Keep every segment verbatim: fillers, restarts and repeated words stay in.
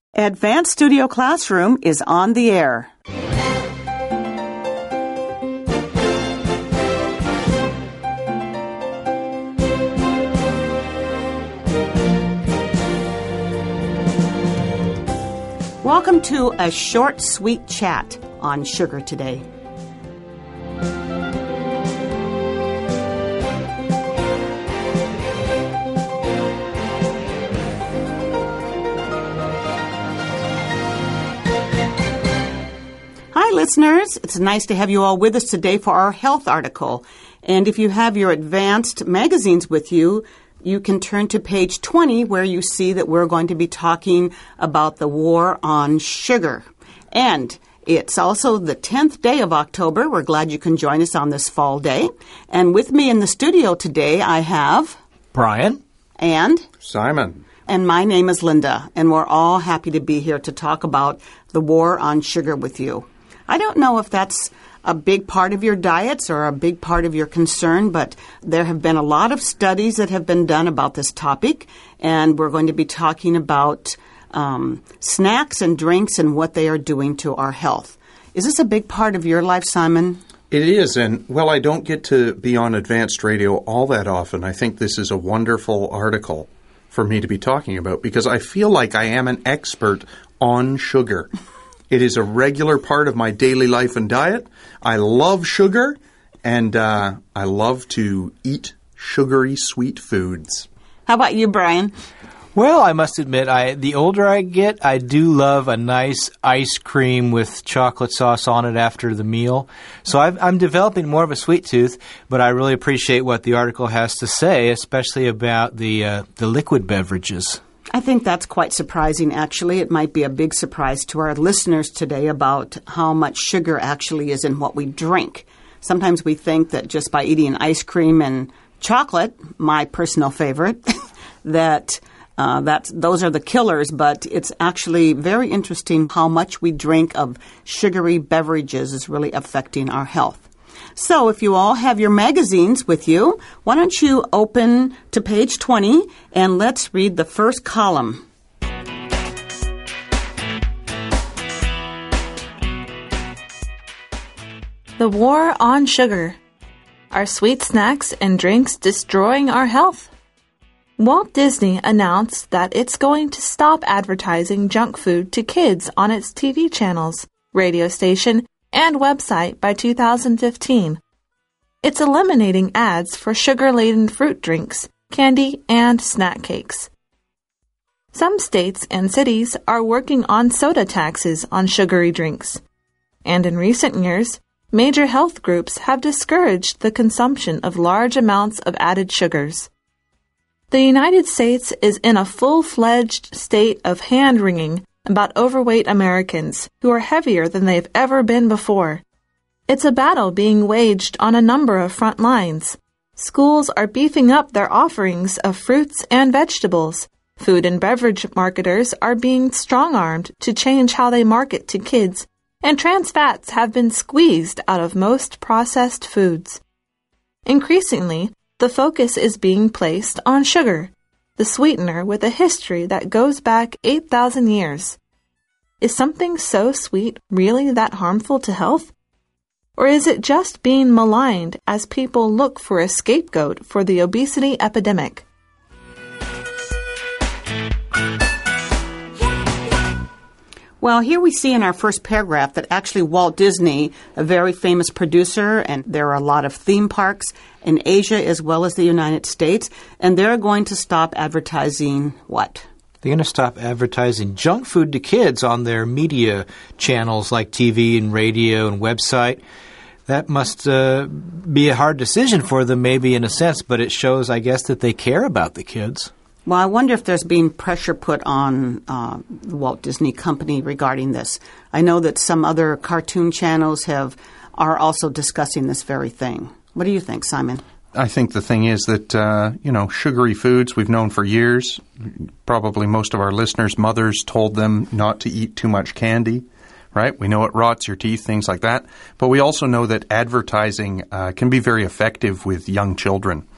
Advanced Studio Classroom is on the air. Welcome to a short, sweet chat on sugar today. Hi, listeners. It's nice to have you all with us today for our health article. And if you have your advanced magazines with you, you can turn to page twenty where you see that we're going to be talking about the war on sugar. And it's also the tenth day of October. We're glad you can join us on this fall day. And with me in the studio today, I have Brian and Simon. And my name is Linda, and we're all happy to be here to talk about the war on sugar with you. I don't know if that's a big part of your diets or a big part of your concern, but there have been a lot of studies that have been done about this topic, and we're going to be talking about um, snacks and drinks and what they are doing to our health. Is this a big part of your life, Simon? It is, and, well, I don't get to be on advanced radio all that often. I think this is a wonderful article for me to be talking about because I feel like I am an expert on sugar. It is a regular part of my daily life and diet. I love sugar, and uh, I love to eat sugary, sweet foods. How about you, Brian? Well, I must admit, I the older I get, I do love a nice ice cream with chocolate sauce on it after the meal. So I've, I'm developing more of a sweet tooth, but I really appreciate what the article has to say, especially about the uh, the liquid beverages. I think that's quite surprising, actually. It might be a big surprise to our listeners today about how much sugar actually is in what we drink. Sometimes we think that just by eating ice cream and chocolate, my personal favorite, that uh, that's, those are the killers, but it's actually very interesting how much we drink of sugary beverages is really affecting our health. So if you all have your magazines with you, why don't you open to page twenty and let's read the first column. The war on sugar. Are sweet snacks and drinks destroying our health? Walt Disney announced that it's going to stop advertising junk food to kids on its T V channels, radio station, and website by two thousand fifteen. It's eliminating ads for sugar-laden fruit drinks, candy, and snack cakes. Some states and cities are working on soda taxes on sugary drinks. And in recent years, major health groups have discouraged the consumption of large amounts of added sugars. The United States is in a full-fledged state of hand-wringing about overweight Americans who are heavier than they've ever been before. It's a battle being waged on a number of front lines. Schools are beefing up their offerings of fruits and vegetables. Food and beverage marketers are being strong-armed to change how they market to kids, and trans fats have been squeezed out of most processed foods. Increasingly, the focus is being placed on sugar, the sweetener with a history that goes back eight thousand years. Is something so sweet really that harmful to health? Or is it just being maligned as people look for a scapegoat for the obesity epidemic? Well, here we see in our first paragraph that actually Walt Disney, a very famous producer, and there are a lot of theme parks in Asia as well as the United States, and they're going to stop advertising what? They're going to stop advertising junk food to kids on their media channels like T V and radio and website. That must uh, be a hard decision for them maybe in a sense, but it shows, I guess, that they care about the kids. Well, I wonder if there's been pressure put on uh, the Walt Disney Company regarding this. I know that some other cartoon channels have are also discussing this very thing. What do you think, Simon? I think the thing is that, uh, you know, sugary foods we've known for years. Probably most of our listeners' mothers told them not to eat too much candy, right? We know it rots your teeth, things like that. But we also know that advertising uh, can be very effective with young children.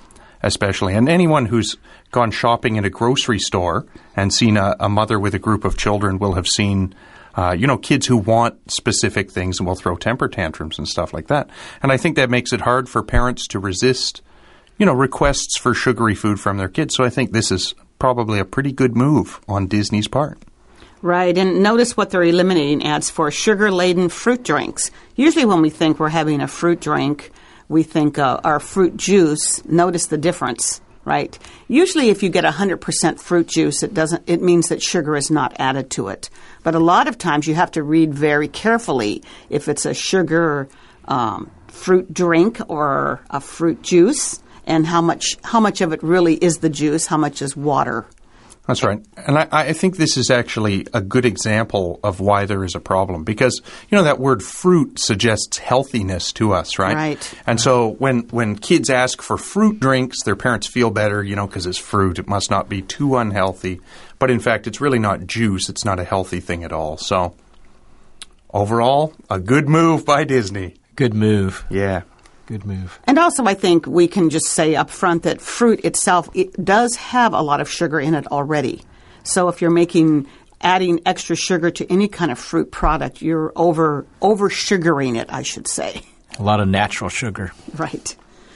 especially. And anyone who's gone shopping in a grocery store and seen a, a mother with a group of children will have seen, uh, you know, kids who want specific things and will throw temper tantrums and stuff like that. And I think that makes it hard for parents to resist, you know, requests for sugary food from their kids. So I think this is probably a pretty good move on Disney's part. Right, and notice what they're eliminating ads for: sugar-laden fruit drinks. Usually when we think we're having a fruit drink, we think uh, our fruit juice. Notice the difference, right? Usually if you get one hundred percent fruit juice, it doesn't. It means that sugar is not added to it. But a lot of times you have to read very carefully if it's a sugar um, fruit drink or a fruit juice, and how much how much of it really is the juice, how much is water. That's right. And I, I think this is actually a good example of why there is a problem, because, you know, that word fruit suggests healthiness to us, right? Right. And so when, when kids ask for fruit drinks, their parents feel better, you know, because it's fruit. It must not be too unhealthy. But in fact, it's really not juice. It's not a healthy thing at all. So overall, a good move by Disney. Good move. Yeah. Good move. And also, I think we can just say up front that fruit itself, it does have a lot of sugar in it already. So if you're making, adding extra sugar to any kind of fruit product, you're over, over sugaring it, I should say. A lot of natural sugar. Right.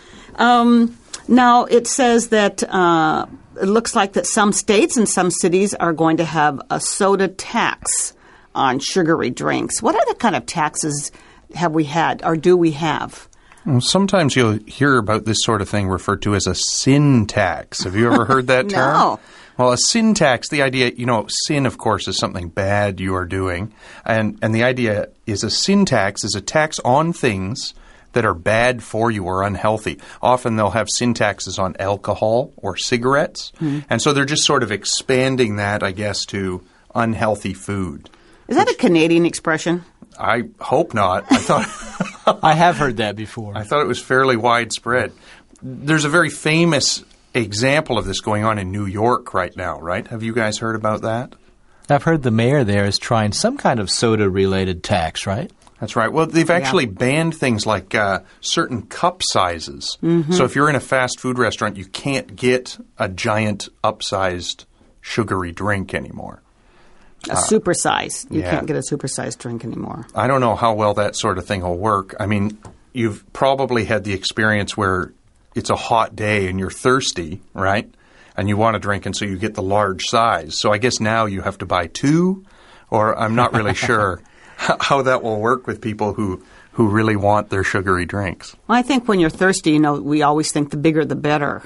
Um, now, it says that uh, it looks like that some states and some cities are going to have a soda tax on sugary drinks. What other kind of taxes have we had, or do we have? Well, sometimes you'll hear about this sort of thing referred to as a sin tax. Have you ever heard that term? No. Well, a sin tax, the idea, you know, sin, of course, is something bad you are doing. And, and the idea is a sin tax is a tax on things that are bad for you or unhealthy. Often they'll have sin taxes on alcohol or cigarettes. Mm-hmm. And so they're just sort of expanding that, I guess, to unhealthy food. Is that which, a Canadian expression? I hope not. I thought I have heard that before. I thought it was fairly widespread. There's a very famous example of this going on in New York right now, right? Have you guys heard about that? I've heard the mayor there is trying some kind of soda-related tax, right? That's right. Well, they've actually yeah. banned things like uh, certain cup sizes. Mm-hmm. So if you're in a fast food restaurant, you can't get a giant upsized sugary drink anymore. A uh, supersize. You yeah. can't get a supersized drink anymore. I don't know how well that sort of thing will work. I mean, you've probably had the experience where it's a hot day and you're thirsty, right? And you want a drink, and so you get the large size. So I guess now you have to buy two, or I'm not really sure how that will work with people who, who really want their sugary drinks. Well, I think when you're thirsty, you know, we always think the bigger the better.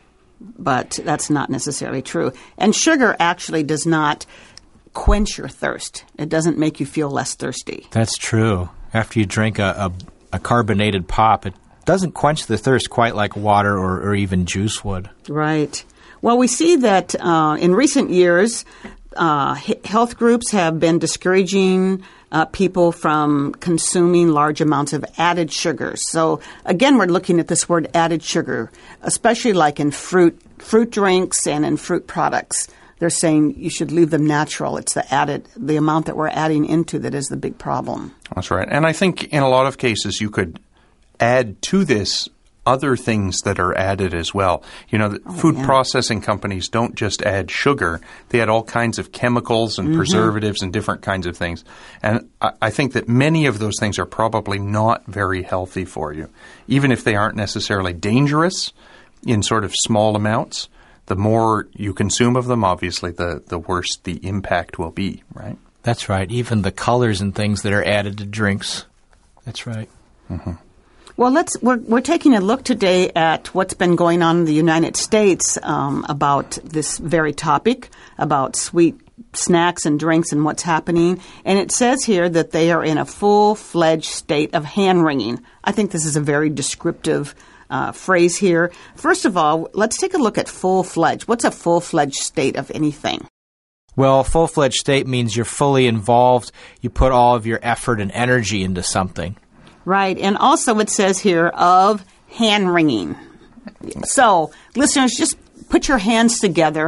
But that's not necessarily true. And sugar actually does not quench your thirst. It doesn't make you feel less thirsty. That's true. After you drink a, a, a carbonated pop, it doesn't quench the thirst quite like water or, or even juice would. Right. Well, we see that uh, in recent years, uh, h- health groups have been discouraging uh, people from consuming large amounts of added sugars. So, again, we're looking at this word added sugar, especially like in fruit, fruit drinks and in fruit products. They're saying you should leave them natural. It's the added, the amount that we're adding into that is the big problem. That's right. And I think in a lot of cases you could add to this other things that are added as well. You know, oh, food yeah. processing companies don't just add sugar. They add all kinds of chemicals and mm-hmm. preservatives and different kinds of things. And I, I think that many of those things are probably not very healthy for you. Even if they aren't necessarily dangerous in sort of small amounts, the more you consume of them, obviously, the, the worse the impact will be, right? That's right. Even the colors and things that are added to drinks. That's right. Mm-hmm. Well, let's we're we're taking a look today at what's been going on in the United States um, about this very topic, about sweet snacks and drinks and what's happening. And it says here that they are in a full-fledged state of hand-wringing. I think this is a very descriptive Uh, phrase here. First of all, let's take a look at full-fledged. What's a full-fledged state of anything? Well, full-fledged state means you're fully involved. You put all of your effort and energy into something. Right. And also it says here of hand-wringing. So, listeners, just put your hands together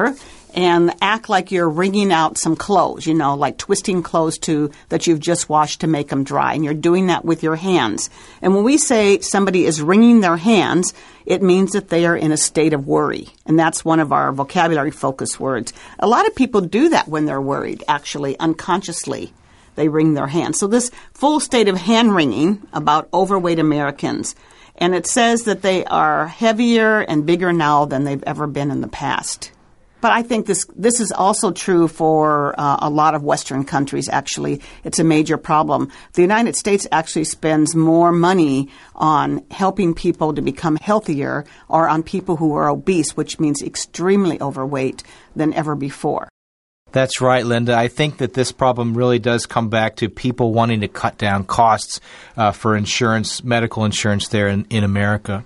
and act like you're wringing out some clothes, you know, like twisting clothes to that you've just washed to make them dry. And you're doing that with your hands. And when we say somebody is wringing their hands, it means that they are in a state of worry. And that's one of our vocabulary focus words. A lot of people do that when they're worried, actually, unconsciously. They wring their hands. So this full state of hand wringing about overweight Americans. And it says that they are heavier and bigger now than they've ever been in the past. But I think this this is also true for uh, a lot of Western countries, actually. It's a major problem. The United States actually spends more money on helping people to become healthier or on people who are obese, which means extremely overweight, than ever before. That's right, Linda. I think that this problem really does come back to people wanting to cut down costs uh, for insurance, medical insurance there in, in America.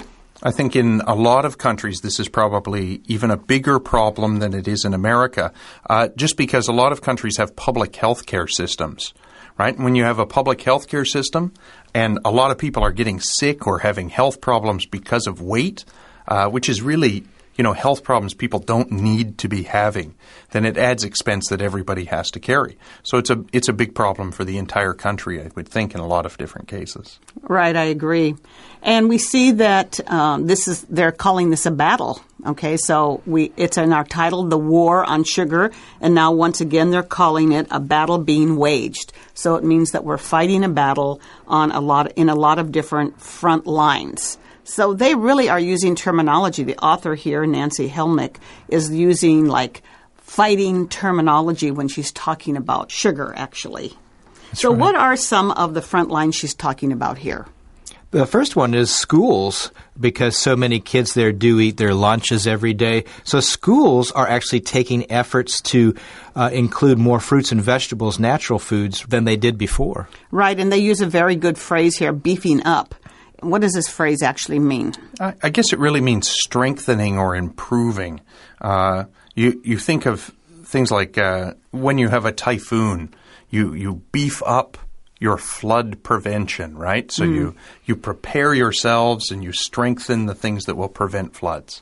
I think in a lot of countries this is probably even a bigger problem than it is in America, uh, just because a lot of countries have public health care systems, right? And when you have a public health care system and a lot of people are getting sick or having health problems because of weight, uh, which is really you know, health problems people don't need to be having, then it adds expense that everybody has to carry. So it's a it's a big problem for the entire country, I would think, in a lot of different cases. Right, I agree. And we see that um, this is they're calling this a battle. Okay, so we it's in our title, The War on Sugar, and now once again they're calling it a battle being waged. So it means that we're fighting a battle on a lot in a lot of different front lines. So they really are using terminology. The author here, Nancy Helmick, is using like fighting terminology when she's talking about sugar, actually. That's so right. What are some of the front lines she's talking about here? The first one is schools, because so many kids there do eat their lunches every day. So schools are actually taking efforts to uh, include more fruits and vegetables, natural foods, than they did before. Right, and they use a very good phrase here, beefing up. What does this phrase actually mean? I, I guess it really means strengthening or improving. Uh, you you think of things like uh, when you have a typhoon, you, you beef up your flood prevention, right? So mm. you, you prepare yourselves and you strengthen the things that will prevent floods.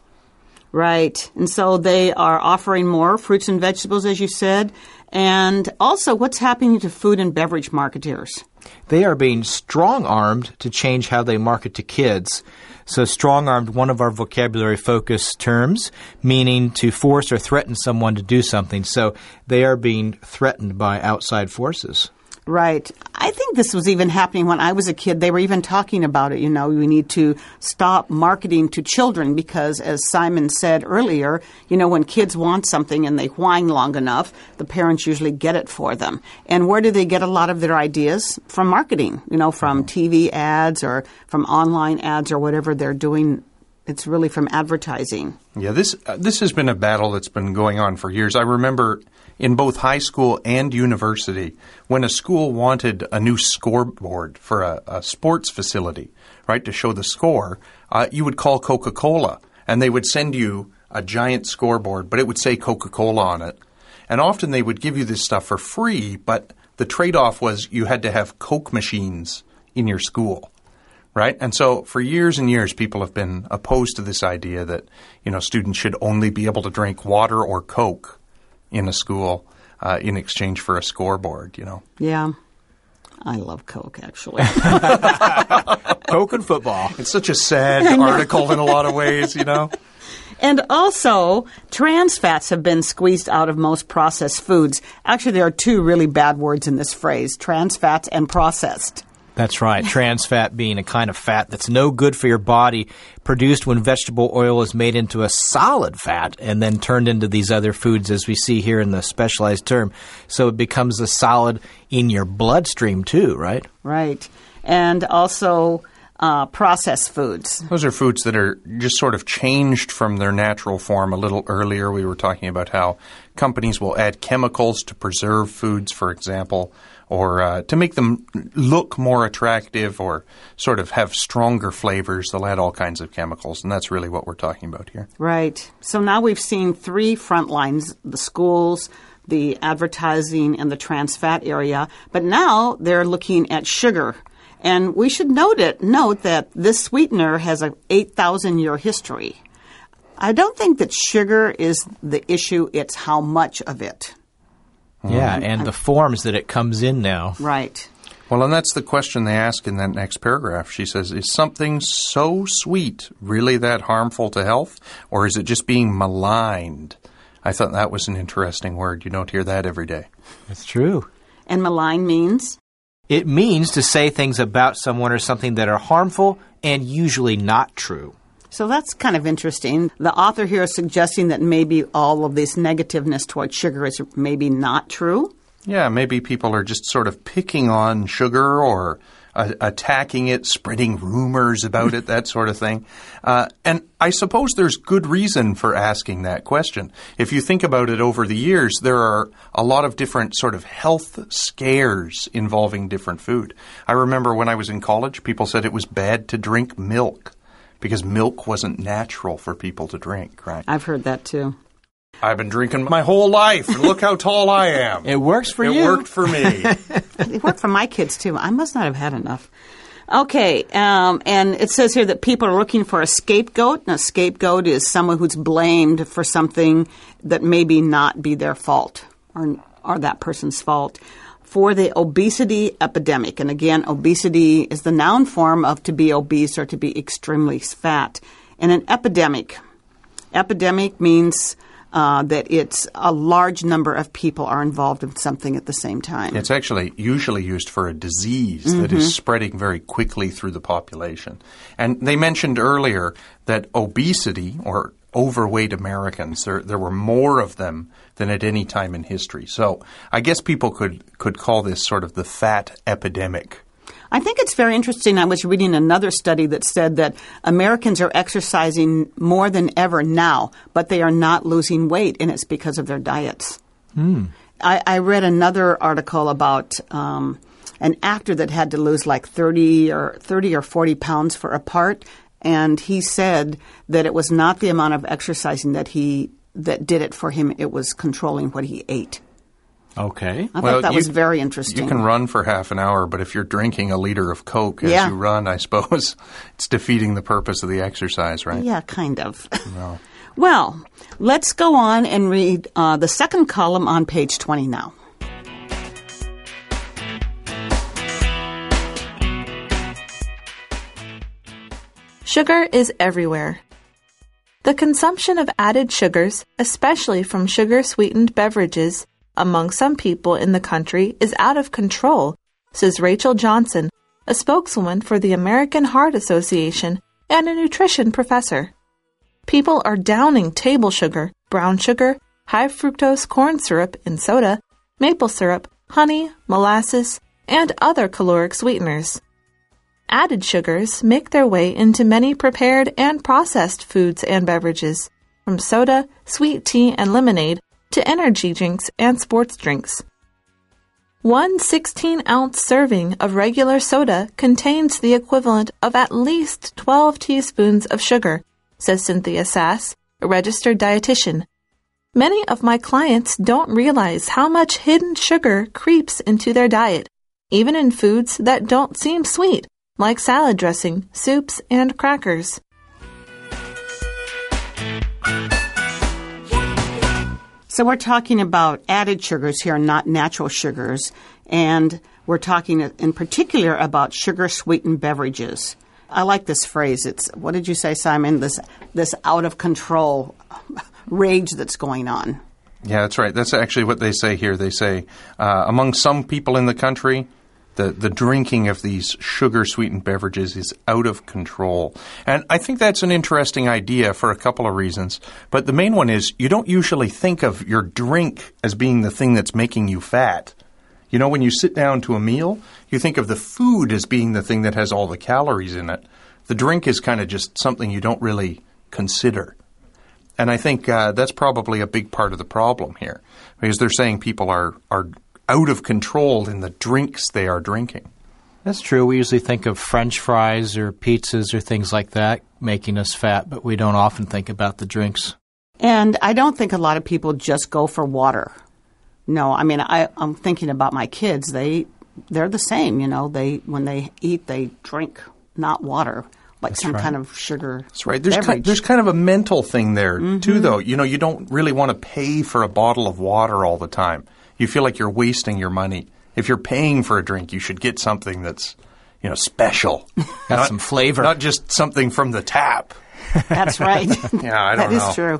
Right. And so they are offering more fruits and vegetables, as you said. And also, what's happening to food and beverage marketeers? They are being strong-armed to change how they market to kids. So strong-armed, one of our vocabulary focus terms, meaning to force or threaten someone to do something. So they are being threatened by outside forces. Right. I think this was even happening when I was a kid. They were even talking about it. You know, we need to stop marketing to children because, as Simon said earlier, you know, when kids want something and they whine long enough, the parents usually get it for them. And where do they get a lot of their ideas? From marketing, you know, from T V ads or from online ads or whatever they're doing. It's really from advertising. Yeah, this uh, this has been a battle that's been going on for years. I remember in both high school and university, when a school wanted a new scoreboard for a, a sports facility, right, to show the score, uh, you would call Coca-Cola, and they would send you a giant scoreboard, but it would say Coca-Cola on it. And often they would give you this stuff for free, but the trade-off was you had to have Coke machines in your school. Right? And so for years and years, people have been opposed to this idea that, you know, students should only be able to drink water or Coke in a school uh, in exchange for a scoreboard, you know. Yeah. I love Coke, actually. Coke and football. It's such a sad article in a lot of ways, you know. And also, trans fats have been squeezed out of most processed foods. Actually, there are two really bad words in this phrase, trans fats and processed. That's right. Trans fat being a kind of fat that's no good for your body, produced when vegetable oil is made into a solid fat and then turned into these other foods, as we see here in the specialized term. So it becomes a solid in your bloodstream too, right? Right. And also uh, processed foods. Those are foods that are just sort of changed from their natural form. A little earlier we were talking about how companies will add chemicals to preserve foods, for example, or uh, to make them look more attractive or sort of have stronger flavors. They'll add all kinds of chemicals, and that's really what we're talking about here. Right. So now we've seen three front lines, the schools, the advertising, and the trans fat area. But now they're looking at sugar. And we should note it, note that this sweetener has an eight thousand year history. I don't think that sugar is the issue. It's how much of it. Yeah, and the forms that it comes in now. Right. Well, and that's the question they ask in that next paragraph. She says, is something so sweet really that harmful to health, or is it just being maligned? I thought that was an interesting word. You don't hear that every day. That's true. And malign means? It means to say things about someone or something that are harmful and usually not true. So that's kind of interesting. The author here is suggesting that maybe all of this negativeness towards sugar is maybe not true. Yeah, maybe people are just sort of picking on sugar or uh, attacking it, spreading rumors about it, that sort of thing. Uh, and I suppose there's good reason for asking that question. If you think about it over the years, there are a lot of different sort of health scares involving different food. I remember when I was in college, people said it was bad to drink milk, because milk wasn't natural for people to drink, right? I've heard that too. I've been drinking my whole life, and look how tall I am. It works for it you. It worked for me. It worked for my kids too. I must not have had enough. Okay, um, and it says here that people are looking for a scapegoat. And a scapegoat is someone who's blamed for something that maybe not be their fault or, or that person's fault. For the obesity epidemic. And again, obesity is the noun form of to be obese or to be extremely fat. And an epidemic. Epidemic means uh, that it's a large number of people are involved in something at the same time. It's actually usually used for a disease mm-hmm. that is spreading very quickly through the population. And they mentioned earlier that obesity or overweight Americans, there, there were more of them than at any time in history. So I guess people could, could call this sort of the fat epidemic. I think it's very interesting. I was reading another study that said that Americans are exercising more than ever now, but they are not losing weight, and it's because of their diets. Mm. I, I read another article about um, an actor that had to lose like thirty or thirty or forty pounds for a part, and he said that it was not the amount of exercising that he that did it for him. It was controlling what he ate. Okay. I well, thought that you, was very interesting. You can run for half an hour, but if you're drinking a liter of Coke as yeah. you run, I suppose it's defeating the purpose of the exercise, right? Yeah, kind of. No. Well, let's go on and read uh, the second column on page twenty now. Sugar is everywhere. The consumption of added sugars, especially from sugar-sweetened beverages, among some people in the country is out of control, says Rachel Johnson, a spokeswoman for the American Heart Association and a nutrition professor. People are downing table sugar, brown sugar, high fructose corn syrup in soda, maple syrup, honey, molasses, and other caloric sweeteners. Added sugars make their way into many prepared and processed foods and beverages, from soda, sweet tea, and lemonade to energy drinks and sports drinks. One sixteen-ounce serving of regular soda contains the equivalent of at least twelve teaspoons of sugar, says Cynthia Sass, a registered dietitian. Many of my clients don't realize how much hidden sugar creeps into their diet, even in foods that don't seem sweet, like salad dressing, soups, and crackers. So we're talking about added sugars here, not natural sugars, and we're talking in particular about sugar-sweetened beverages. I like this phrase. It's, what did you say, Simon? This this out-of-control rage that's going on. Yeah, that's right. That's actually what they say here. They say uh, among some people in the country, The, the drinking of these sugar-sweetened beverages is out of control. And I think that's an interesting idea for a couple of reasons. But the main one is you don't usually think of your drink as being the thing that's making you fat. You know, when you sit down to a meal, you think of the food as being the thing that has all the calories in it. The drink is kind of just something you don't really consider. And I think uh, that's probably a big part of the problem here, because they're saying people are are out of control in the drinks they are drinking. That's true. We usually think of French fries or pizzas or things like that making us fat, but we don't often think about the drinks. And I don't think a lot of people just go for water. No, I mean, I, I'm thinking about my kids. They, they're the same, you know. They when they eat, they drink, not water. like That's some right. kind of sugar That's right. There's beverage. kind, there's kind of a mental thing there, mm-hmm. too, though. You know, you don't really want to pay for a bottle of water all the time. You feel like you're wasting your money. If you're paying for a drink, you should get something that's, you know, special. Got not, some flavor. Not just something from the tap. That's right. Yeah, I don't that know. That is true.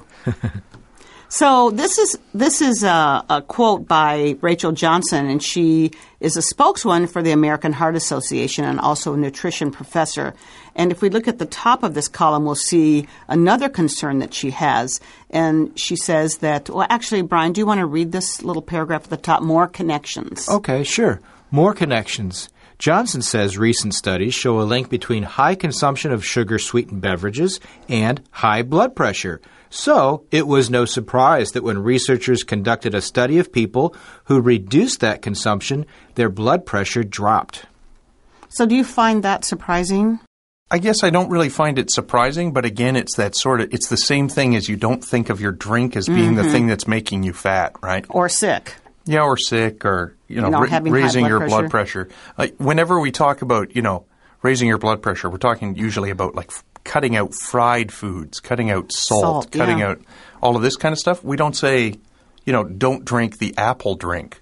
So this is this is a, a quote by Rachel Johnson, and she is a spokeswoman for the American Heart Association and also a nutrition professor. And if we look at the top of this column, we'll see another concern that she has. And she says that, well, actually, Brian, do you want to read this little paragraph at the top? More connections. Okay, sure. More connections. Johnson says recent studies show a link between high consumption of sugar-sweetened beverages and high blood pressure. So it was no surprise that when researchers conducted a study of people who reduced that consumption, their blood pressure dropped. So do you find that surprising? I guess I don't really find it surprising, but again, it's that sort of, it's the same thing as you don't think of your drink as being mm-hmm. the thing that's making you fat, right? Or sick. Yeah, or sick, or, you know, you know ra- raising blood your pressure. blood pressure. Like, whenever we talk about, you know, raising your blood pressure, we're talking usually about, like, f- cutting out fried foods, cutting out salt, salt cutting yeah. out all of this kind of stuff. We don't say, you know, don't drink the apple drink.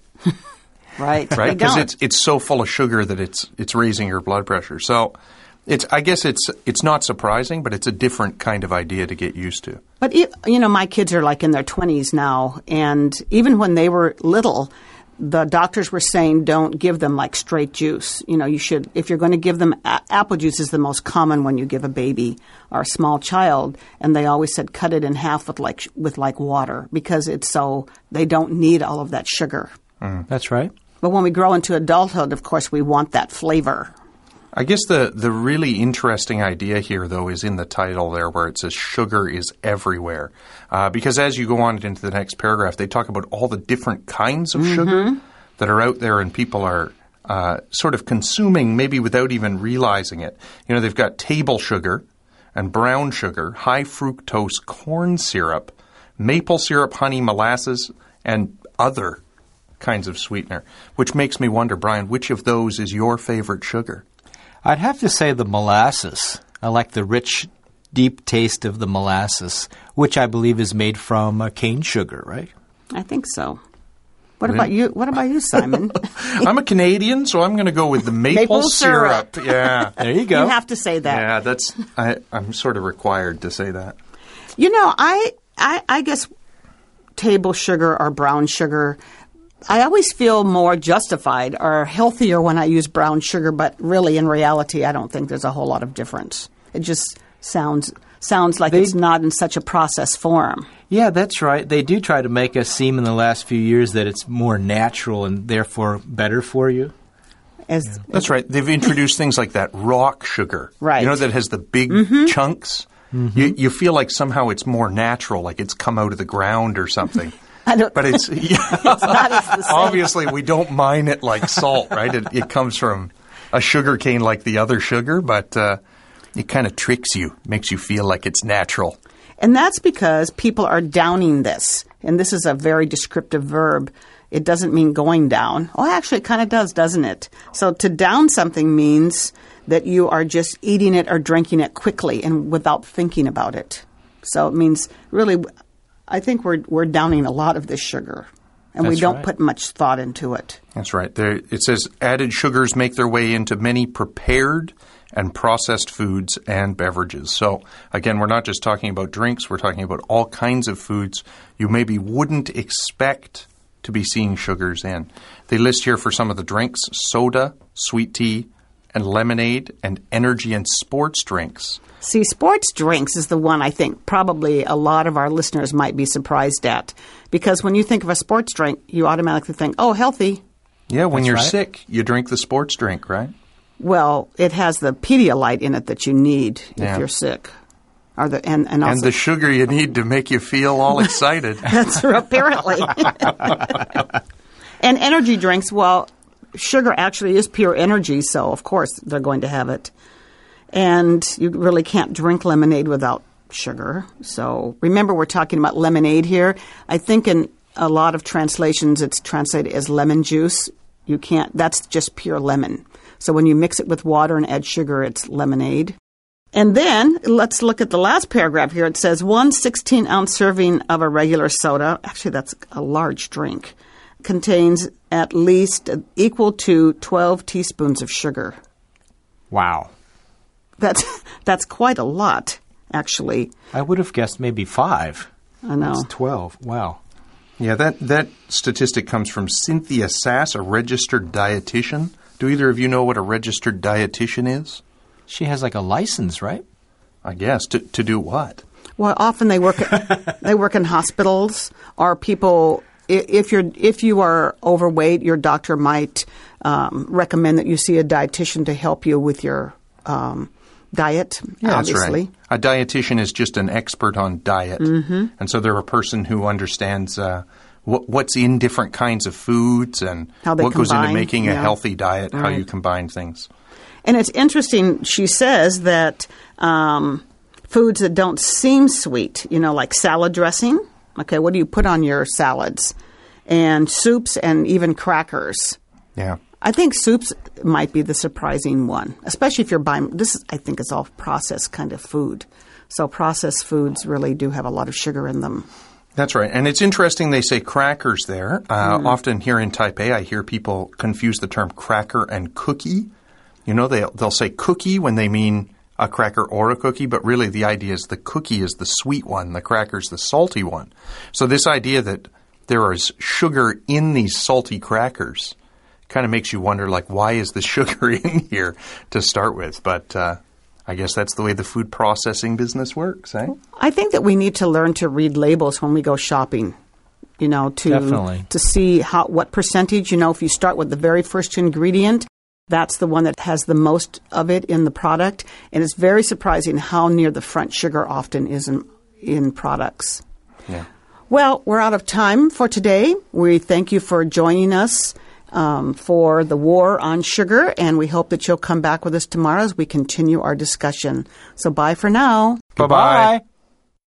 Right. Right? Because it's it's so full of sugar that it's it's raising your blood pressure. So it's I guess it's it's not surprising, but it's a different kind of idea to get used to. But, you know, my kids are like in their twenties now, and even when they were little, the doctors were saying don't give them like straight juice. You know, you should, if you're going to give them, a- apple juice is the most common when you give a baby or a small child, and they always said cut it in half with like with like water because it's so, they don't need all of that sugar. Mm. That's right. But when we grow into adulthood, of course, we want that flavor. I guess the, the really interesting idea here, though, is in the title there where it says sugar is everywhere. Uh, because as you go on into the next paragraph, they talk about all the different kinds of mm-hmm. sugar that are out there and people are uh, sort of consuming maybe without even realizing it. You know, they've got table sugar and brown sugar, high fructose corn syrup, maple syrup, honey, molasses, and other kinds of sweetener, which makes me wonder, Brian, which of those is your favorite sugar? I'd have to say the molasses. I like the rich, deep taste of the molasses, which I believe is made from uh, cane sugar, right? I think so. What about you? What about you, Simon? I'm a Canadian, so I'm going to go with the maple, maple syrup. syrup. Yeah, there you go. You have to say that. Yeah, that's. I, I'm sort of required to say that. You know, I, I, I guess table sugar or brown sugar. I always feel more justified or healthier when I use brown sugar, but really, in reality, I don't think there's a whole lot of difference. It just sounds sounds like they, it's not in such a processed form. Yeah, that's right. They do try to make us seem in the last few years that it's more natural and therefore better for you. As, yeah. That's right. They've introduced things like that rock sugar. Right. You know, that has the big mm-hmm. chunks. Mm-hmm. You, you feel like somehow it's more natural, like it's come out of the ground or something. I don't, but it's, yeah. it's not as the same. Obviously, we don't mine it like salt, right? It, it comes from a sugar cane like the other sugar, but uh, it kind of tricks you, makes you feel like it's natural. And that's because people are downing this. And this is a very descriptive verb. It doesn't mean going down. Oh, actually, it kind of does, doesn't it? So to down something means that you are just eating it or drinking it quickly and without thinking about it. So it means really, I think we're we're downing a lot of this sugar, and That's we don't right. put much thought into it. That's right. There, it says added sugars make their way into many prepared and processed foods and beverages. So, again, we're not just talking about drinks. We're talking about all kinds of foods you maybe wouldn't expect to be seeing sugars in. They list here for some of the drinks, soda, sweet tea, and lemonade, and energy and sports drinks. See, sports drinks is the one I think probably a lot of our listeners might be surprised at. Because when you think of a sports drink, you automatically think, oh, healthy. Yeah, when That's you're right. sick, you drink the sports drink, right? Well, it has the Pedialyte in it that you need Yeah. if you're sick. Or the, and, and, also, And the sugar you need to make you feel all excited. That's apparently. And energy drinks, well, sugar actually is pure energy, so of course they're going to have it. And you really can't drink lemonade without sugar. So remember, we're talking about lemonade here. I think in a lot of translations it's translated as lemon juice. You can't. That's just pure lemon. So when you mix it with water and add sugar, it's lemonade. And then let's look at the last paragraph here. It says one sixteen-ounce serving of a regular soda, actually that's a large drink, contains at least equal to twelve teaspoons of sugar. Wow. That's that's quite a lot, actually. I would have guessed maybe five. I know. It's twelve. Wow. Yeah, that, that statistic comes from Cynthia Sass, a registered dietitian. Do either of you know what a registered dietitian is? She has like a license, right? I guess. To to do what? Well, often they work they work in hospitals, or people. If you're if you are overweight, your doctor might um, recommend that you see a dietitian to help you with your um, diet. Yeah, obviously. that's right. A dietitian is just an expert on diet, mm-hmm. and so they're a person who understands uh, what, what's in different kinds of foods and How they what goes into combine, making yeah. a healthy diet. Right. How you combine things. And it's interesting, she says that um, foods that don't seem sweet, you know, like salad dressing, okay, what do you put on your salads? And soups and even crackers. Yeah. I think soups might be the surprising one, especially if you're buying, this is, I think is all processed kind of food. So processed foods really do have a lot of sugar in them. That's right. And it's interesting they say crackers there. Uh, mm. Often here in Taipei, I hear people confuse the term cracker and cookie. You know, they'll, they'll say cookie when they mean a cracker or a cookie, but really the idea is the cookie is the sweet one, the cracker's the salty one. So this idea that there is sugar in these salty crackers kind of makes you wonder, like, why is the sugar in here to start with? But uh, I guess that's the way the food processing business works, eh? I think that we need to learn to read labels when we go shopping. You know, to Definitely. to see how what percentage, you know, if you start with the very first ingredient, that's the one that has the most of it in the product. And it's very surprising how near the front sugar often is in, in products. Yeah. Well, we're out of time for today. We thank you for joining us um, for the War on Sugar, and we hope that you'll come back with us tomorrow as we continue our discussion. So bye for now. Bye-bye.